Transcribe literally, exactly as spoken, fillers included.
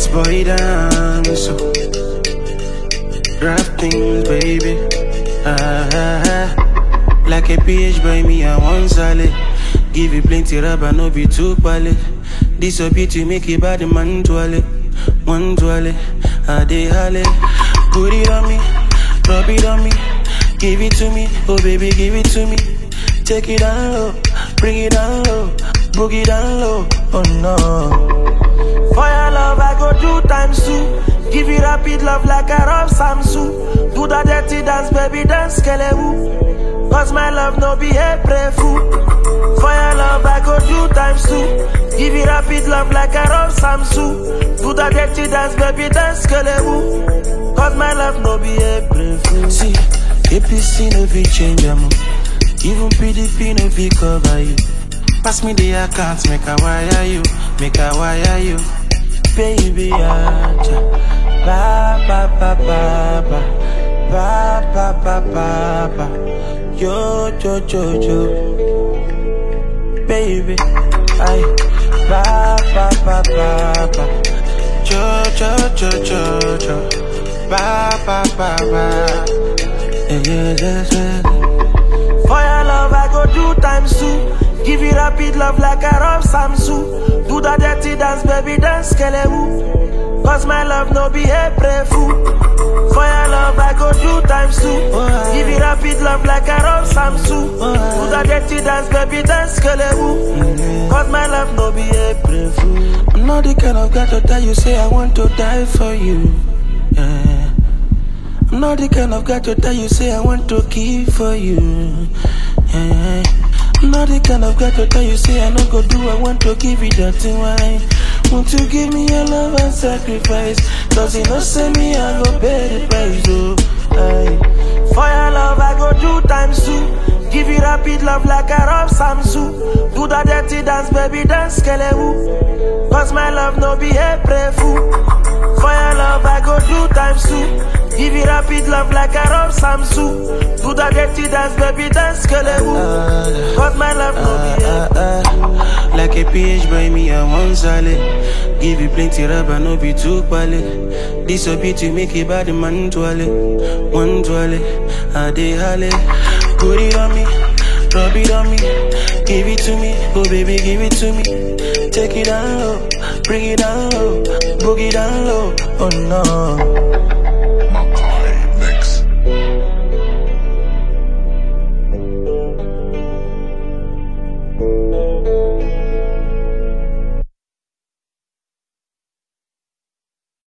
boss boy dance. So rap things, baby. Ah, ah, ah. Like a P H by me, I want solid. Give you plenty rubber, no be too quality. This a beat to make it bad man toilet. One toilet, I dey hale. Put it on me, rub it on me. Give it to me, oh baby, give it to me. Take it down low, bring it down low, boogie down low, oh no. For your love, I go do times two. Give you rapid love like a Rob Samsu. Do the dirty dance, baby, dance, kelewu. Cause my love no be a pray fool. For your love, I go do times two. Give you rapid love like a Rob Samsu. Do the dirty dance, baby, dance, kelewu. Cause my love no be a pray fool. See, A P C no fit change am. Even P D P no fit cover you. Pass me the account, make a wire you, make a wire you. Baby, aja, ba ba ba ba ba, ba ba ba ba ba, yo yo yo yo. Baby, ay, ba ba ba ba ba, yo yo yo yo yo, ba ba ba ba. Yeah, yeah, yeah, yeah. For your love, I go do times two. Give you rapid love like a Rob Samsu. Do the dirty dance, baby, dance, kelewu. Cause my love no be a pray fool. For your love, I go do times two. Give you rapid love like a Rob Samsu. Do the dirty dance, baby, dance, kelewu. Cause my love no be a pray fool. I'm not the kind of guy to tell you, say I want to die for you. Yeah. I'm not the kind of guy to tell you, say I want to kill for you. Yeah. I'm not the kind of guy to tell you, say I no go do, I want to give you that wine. Want to give me your love and sacrifice. Cause you know say me, I go pay the price, oh. Aye. For your love, I go do times two. Give you rapid love like a Rob Samsu. Do the dirty dance, baby, dance, kelewu. Cause my love no be a pray fool. For your love, I go do times two. Give you rapid love like a Rob Samsu. Do the dirty dance, baby, dance, kelewu. Cause my love no be a pray fool. Like a P H by me, I want solid. Give you plenty rubber, no be too quality. This a beat to make it bad man toilet. One toilet, I dey hale. Put it on me, rub it on me. Give it to me, oh baby, give it to me. Take it down low, bring it down low, boogie down low, oh no.